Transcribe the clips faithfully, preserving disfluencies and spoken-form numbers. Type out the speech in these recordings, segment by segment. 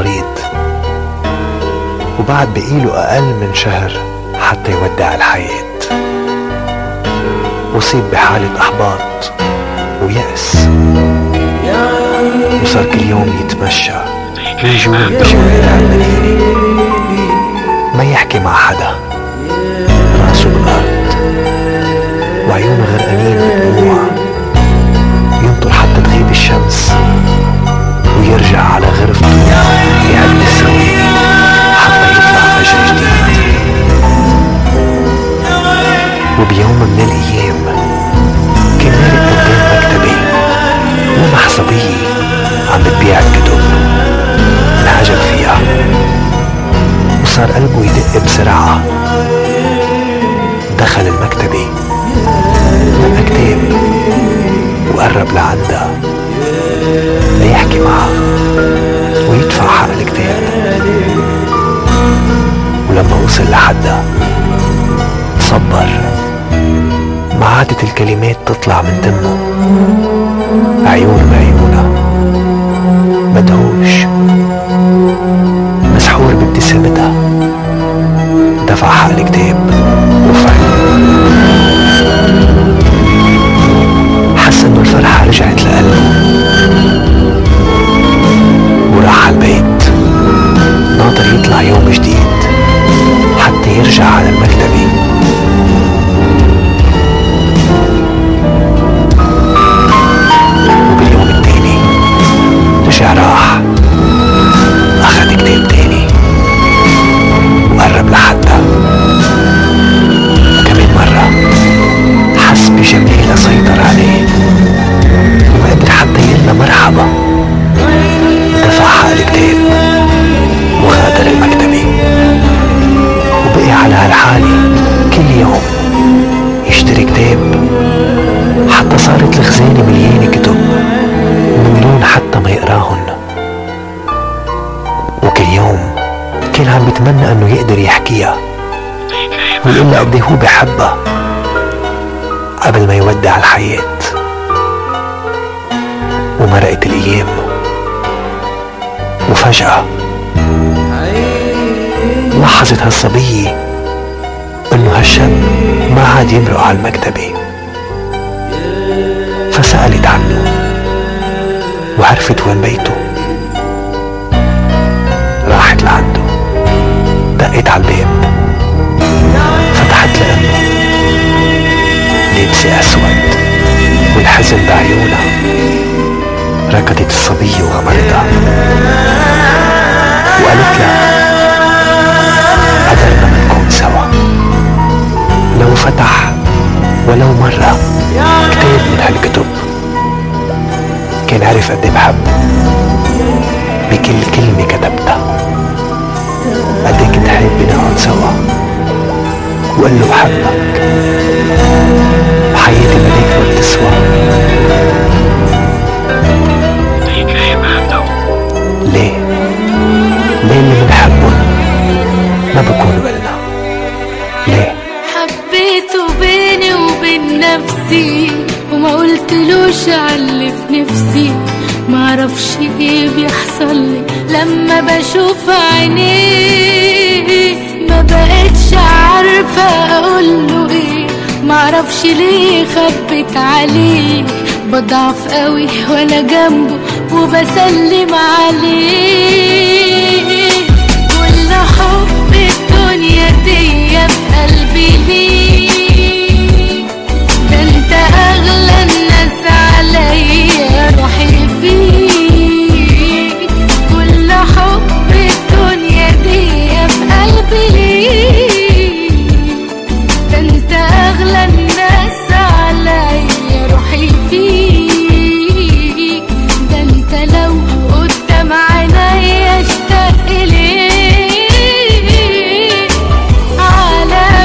مريض، وبعد بقيله أقل من شهر حتى يودع الحياة. أصيب بحالة إحباط ويأس، وصار كل يوم يتمشى ويجول بشوارع المدينة، ما يحكي مع حدا، راسه بالأرض وعيونه غرقانين بدموع، ينطر حتى تغيب الشمس ويرجع على غرفته يعد الثواني حتى يطلع فجر جديد. وبيوم من الأيام كان مارق قدام مكتبي ومحصبية عم بتبيع الكتب، انعجب فيها وصار قلبه يدق بسرعة. دخل المكتبة لقى كتاب وقرب لعندها ليحكي معها ويدفع حق الكتاب. ولما وصل لحدها تصبر، ما عادت الكلمات تطلع من دمه. عيون بعيونها، مدهوش مسحور بابتسامتها، دفع حق الكتاب وفرح. حس انه الفرحة رجعت لقلبه وراح على البيت، ناطر يطلع يوم جديد حتى يرجع على المكتبة. وباليوم التاني رجع راح أخذ كتاب تاني وقرب لحدها. وكمان مرة حس بجميلة سيطر عليه وما قدر حتى يقلنا مرحبا. دفع حق الكتاب وغادر المكتبة، وبقي على هالحالة كل يوم يشتري كتاب حتى صارت الخزانة مليانة كتب ممنون حتى ما يقراهن. وكل يوم كان عم بيتمنى انه يقدر يحكيها ويقول لها قد ايه هو بحبها قبل ما يودع الحياة. ومرقت الايام وفجأة لاحظت هالصبية انه هالشاب ما عاد يمرق على المكتبة، فسألت عنه وعرفت وين بيته. راحت لعنده، دقت على الباب، فتحت لأمه لابسة أسود والحزن بعيونها. ركضت الصبية وغمرتها وقالت لها قدرنا ما نكون سوا. لو فتح ولو مرة كتاب من هالكتب كان عرف قد بحب بكل كلمة كتبتها. قد كنت حابب نقعد سوا وقال له بحبك وحياتي مليك ما بتسوى. ليه؟ ليه اللي بنحبهم ما بكونوا إلنا؟ ليه؟ حبيته بيني وبين نفسي وما قلتلوش عاللي في نفسي. معرفش ايه بيحصل لي لما بشوف عينيه، ما بقتش عارفة اقوله ايه. معرفش ليه خبت عليه، بضعف قوي وانا جنبه وبسلم عليه. كل حب الدنيا دي في قلبي ليه، ده انت اغلى الناس عليا روحي فيك. كل حب الدنيا دي في قلبي ليه، ده انت اغلى الناس عليا روحي فيك. ده انت لو قدام عينيا اشتاق ليك على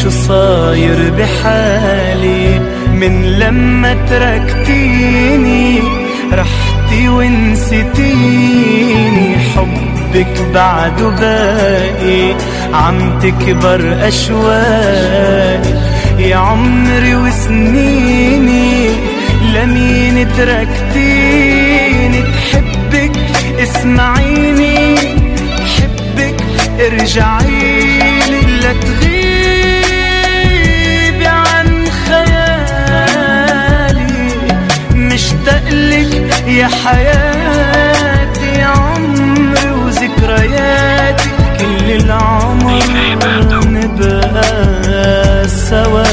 شو صاير بحالي من لما تركتيني، رحتي ونسيتيني، حبك بعده باقي، عم تكبر أشواقي يا عمري وسنيني، لمين تركتيني؟ بحبك اسمعيني، بحبك ارجعيلي، لا تغيبي عن خيالي، مشتاقلك يا حياتي، يا عمري وذكرياتي، كل العمر نبقى سوا.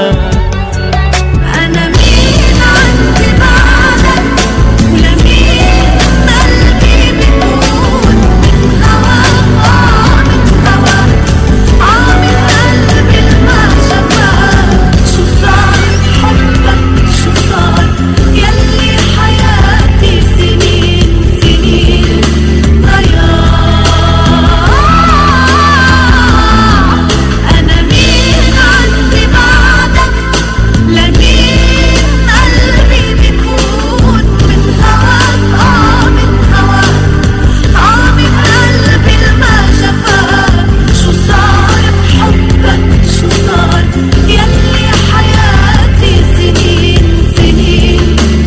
أنا مين عندي بعدك، ولمين قلبي بيكون من هواك، من هواك عامل قلبي ما شفاك، شو صار بحبك شو صار، يلي حياتي سنين سنين ضياع. أنا مين عندي بعدك، لمين قلبي بيكون من هواك، آه من هواك عامل قلبي ما شفاك، شو صار بحبك شو صار، يلي حياتي سنين سنين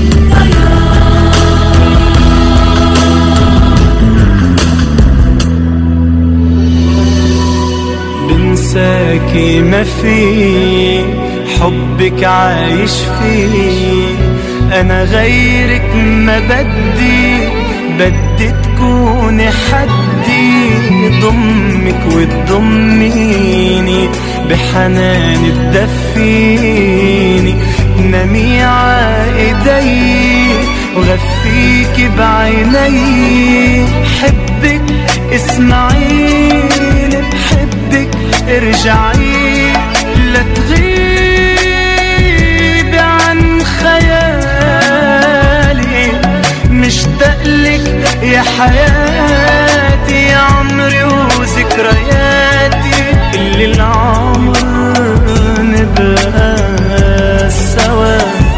بنساكي ما في، حبك عايش فيه، أنا غيرك ما بدي، بدي تكوني حدي، ضمك وتضميني، بحنان تدفيني، نامي عايدي وغفيكي بعيني، حبك اسمعيني، بحبك ارجعي، لا تغيبي عن خيالي، مشتاقلك يا حياتي، يا عمري وذكرياتي، كل العمر نبقى سوا.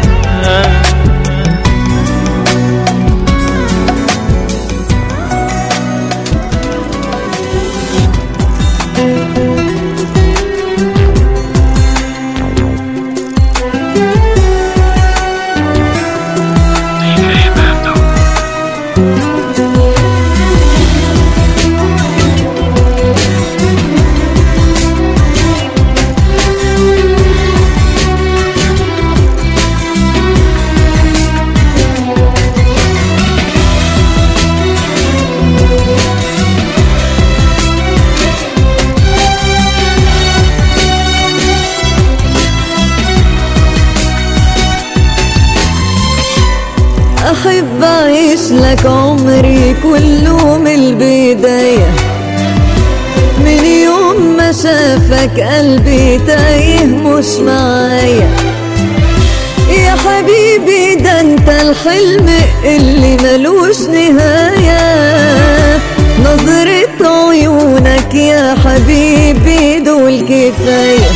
أحب أعيش لك عمري كله من البداية، من يوم ما شافك قلبي تايه مش معايا، يا حبيبي ده انت الحلم اللي ملوش نهاية، نظرة عيونك يا حبيبي دول كفاية.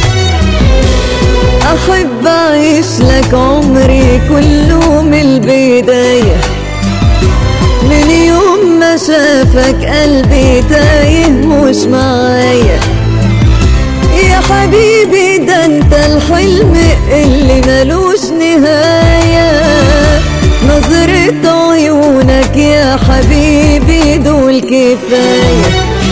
أحب أعيش لك عمري كله من البداية، من يوم ما شافك قلبي تايه مش معايا، يا حبيبي ده انت الحلم اللي ملوش نهاية، نظرة عيونك يا حبيبي دول كفاية.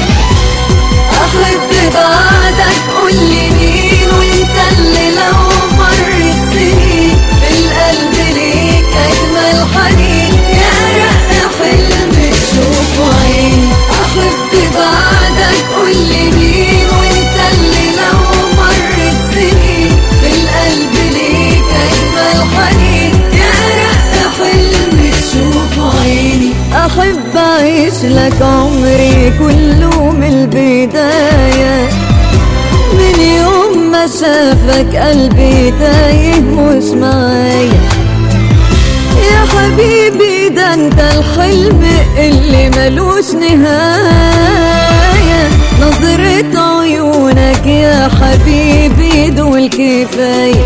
أحب بعدك قولي مين، وانت اللي لو مرت سنين بالقلب ليك أجمل حنين، يا رق حلم تشوفه عين. أحب بعدك قولي مين، وانت اللي لو مرت سنين بالقلب ليك أجمل حنين، يا رق حلم تشوفه عيني. أحب أعيش لك عمري كله من البداية، من يوم ما شافك قلبي تايه مش معايا، يا حبيبي ده انت الحلم اللي ملوش نهاية، نظرة عيونك يا حبيبي دول كفاية.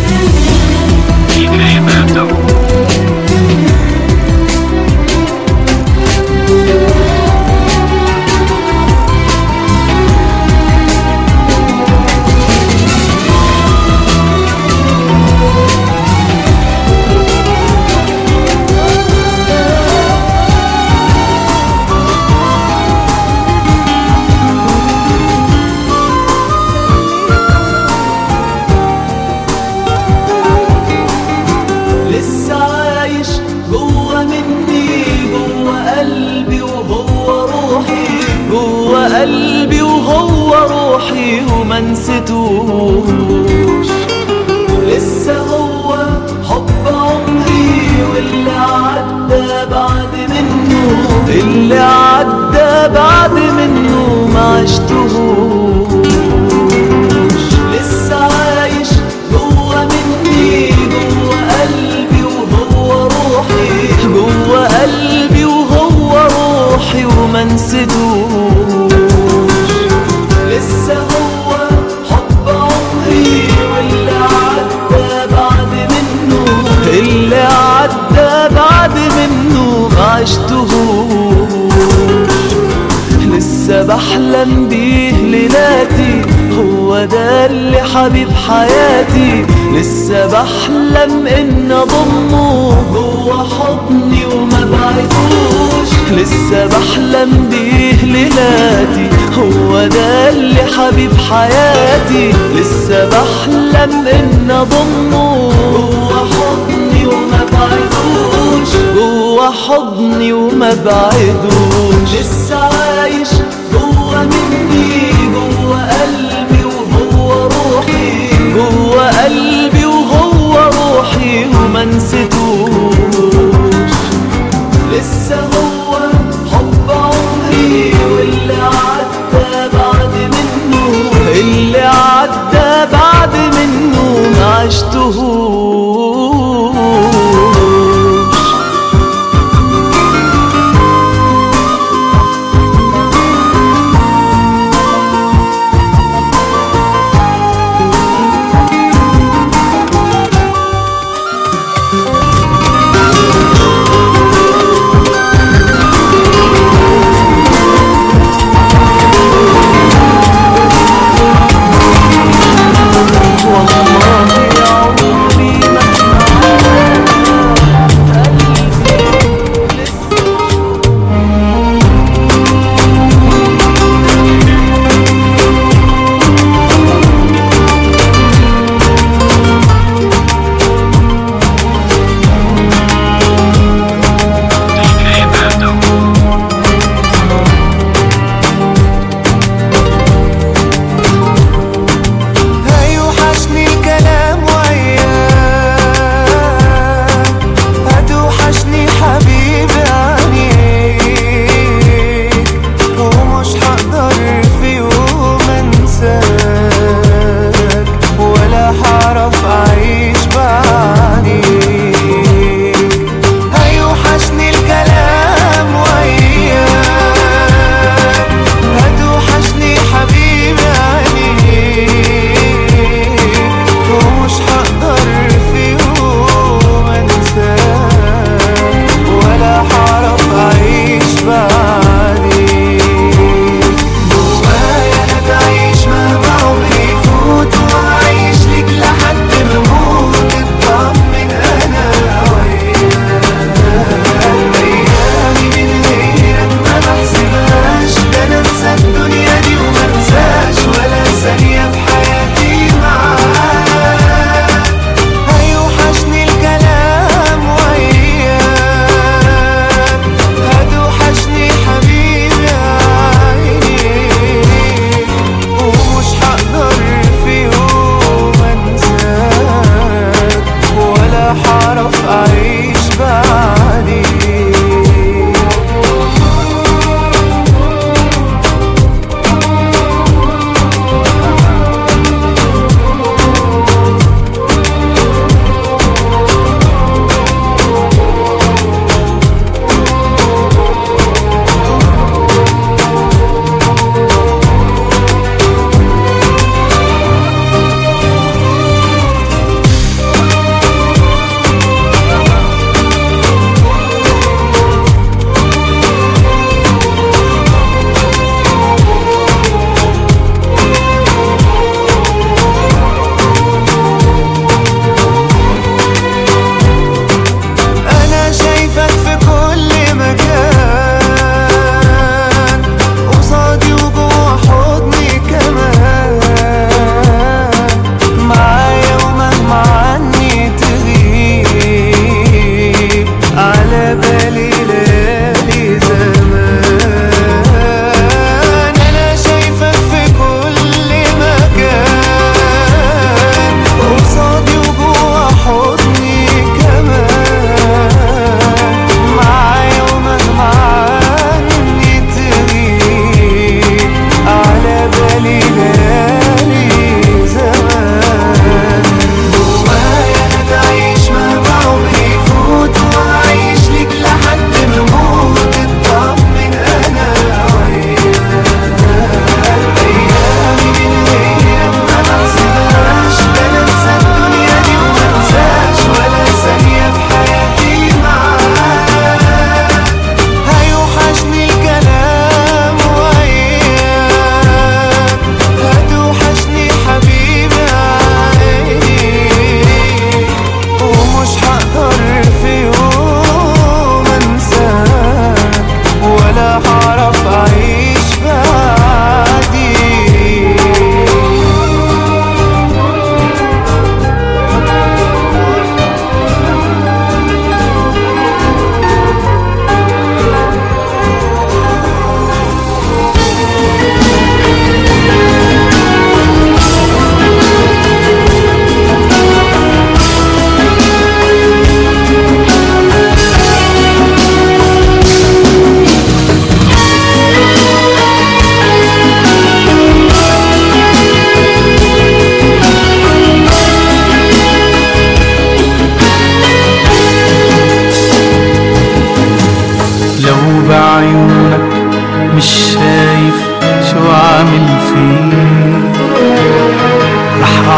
قلبي وهو روحي وما نسيتوش. لسه هو حب عمري واللي عدى بعد منه، اللي عدى بعد منه ما عشتهوش. لسه عايش جوا مني جوا قلبي وهو روحي، جوا قلبي وهو روحي وما نسيتوش. لسه هو حب عمري واللي عدى بعد منه، اللي عدى بعد منه ما عشتهوش. لسه بحلم بيه ليلاتي، هو ده اللي حبيب حياتي. لسه بحلم ان اضمه جوا حضني وما بعدوش. لسه بحلم بيه ليلاتي، هو ده اللي حبيب حياتي. لسه بحلم ان اضمه جوا حضني وما بعدوش، جوا حضني وما بعدوش. لسه عايش جوا مني جوا قلبي وهو روحي، جوا قلبي وهو روحي وما نسيتوش. لسه هو حب عمري واللي عدى بعد منه، اللي عدى بعد منه ما عشتهوش.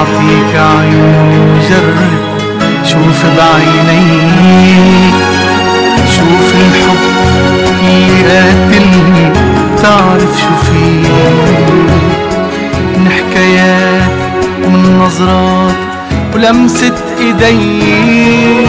أعطيك عيوني وجرب شوف بعينيك، شوف الحب اللي قاتلني تعرف شو فيه، من حكايات ومن نظرات ولمسة ايديك.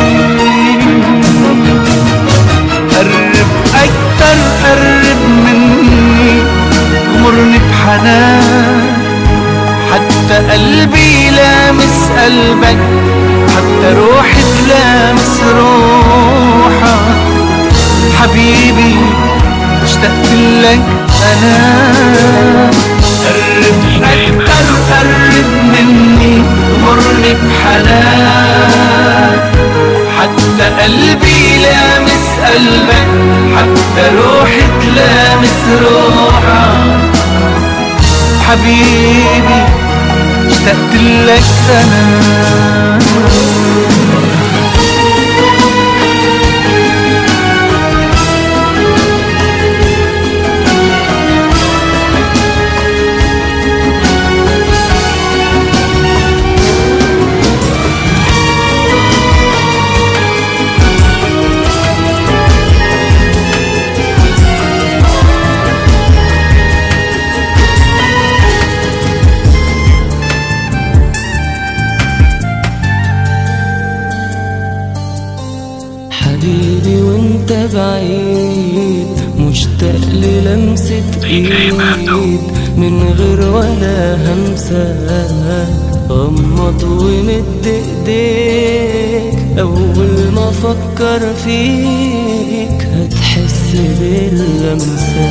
قرب اكتر قرب مني، غمرني بحنان، حتى قلبي لامس قلبك، حتى روحي تلامس روحك. حبيبي اشتقت لك انا، قرب اكتر قرب مني، غمرني بحنان، حتى قلبي لامس قلبك، حتى روحي تلامس روحك. حبيبي اشتقت لك انا. حبيبي وانت بعيد، مشتاق للمسة ايد من غير ولا همسة. غمض ومد ايديك، اول ما افكر فيك هتحس باللمسة.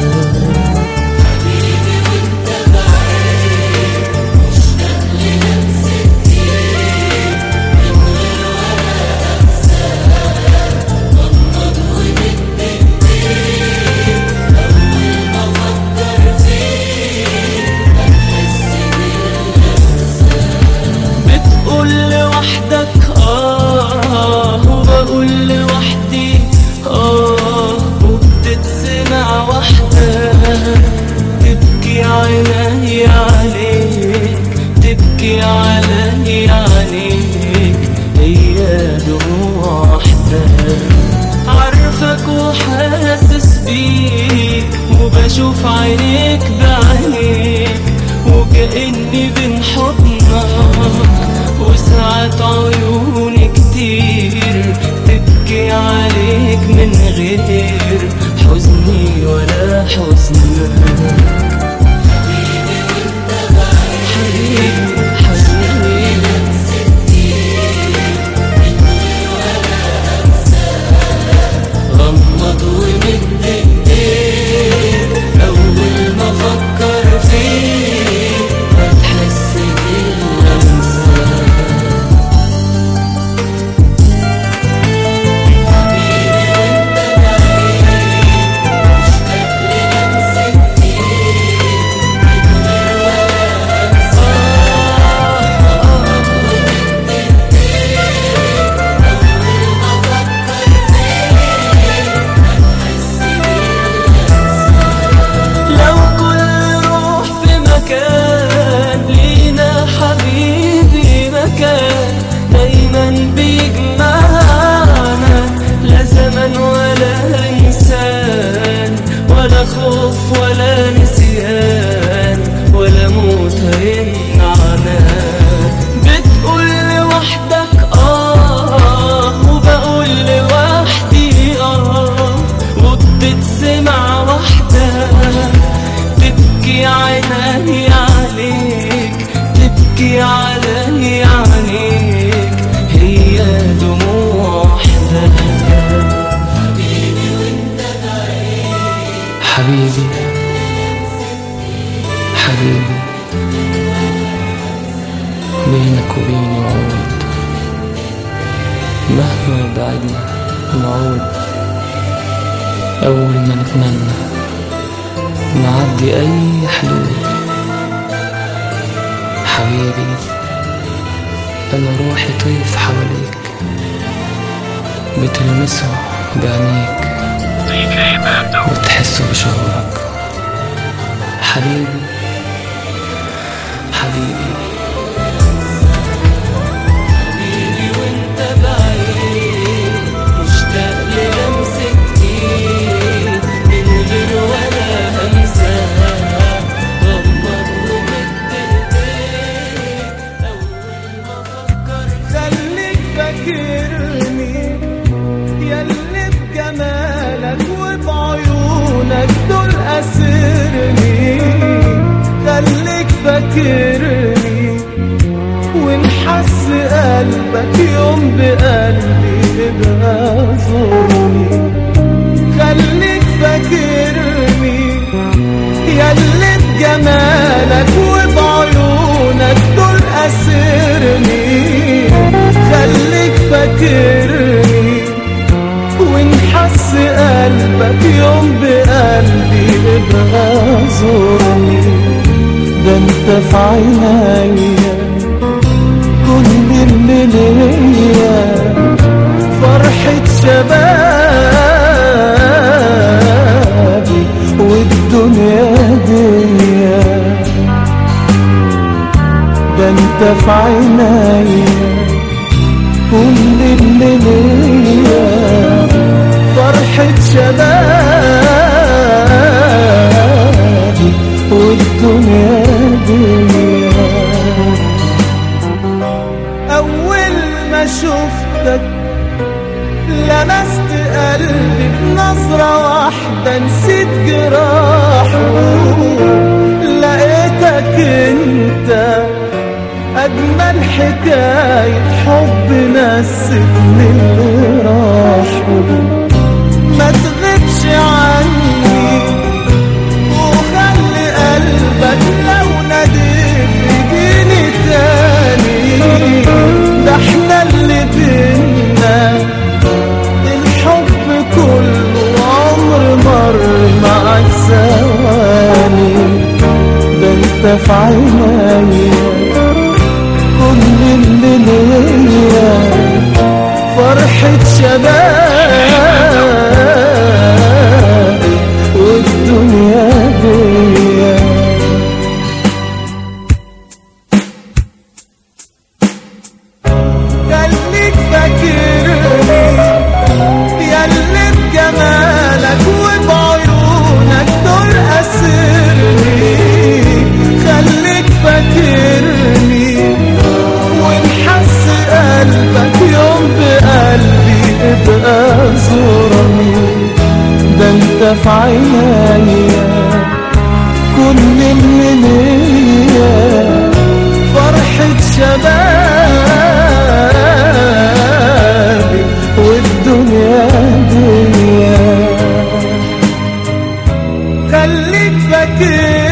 عيني عليك تبكي علي عليك، هي دموع وحدة. عارفك وحاسس بيك، وبشوف عينيك بعينيك، وكأني بين حضنك. وساعات عيوني كتير تبكي عليك من غير حزني ولا حزنك. غمض ومد ايديك، اول ما افكر فيك هتحس باللمسة. خوف ولا نسيان ولا موت هيمنعنا. بتقول لوحدك اه، وبقول لوحدي اه، وبتتسمع وحدك. تبكي عيني عليك تبكي علي عليك، هي دموع وحدك. حبيبي حبيبي بينك وبيني وعود، مهما بعدنا نعود. أول ما نتمنى نعدي أي حدود. حبيبي أنا روحي طيف حواليك، بتلمسه بعينيك وتحسه بشعورك. حبيبي حبيبي فاكرني ونحس قلبك يوم بقلبي ابقى زورني. خليك فاكرني ياللي بجمالك وبعيونك دول أسرني. خليك فاكرني ونحس قلبك يوم بقلبي ابقى زورني. ده انت في عينيا كل اللي ليا فرحة شبابي والدنيا ديا. ده انت في عينيا كل اللي ليا فرحة شبابي والدنيا ديا. أول ما شفتك لمست قلبي بنظرة واحدة نسيت جراحه. لقيتك انت أجمل حكاية حب نسيتني اللي راحوا. ما تغيبش عني وخلي قلبك لو ناديت يجيني تاني. ده احنا اللي بينا الحب كله عمر مر معاك ثواني. ده انت في عينيا كل اللي ليا فرحة شباب والدنيا ديا. خليك فاكرني ياللي بجمالك وبعيونك دول أسرني. خليك فاكرني ونحس قلبك يوم بقلبي ابقى زورني. ده انت في عينيا كل اللي ليا فرحة شبابي والدنيا ديا. خليك فاكر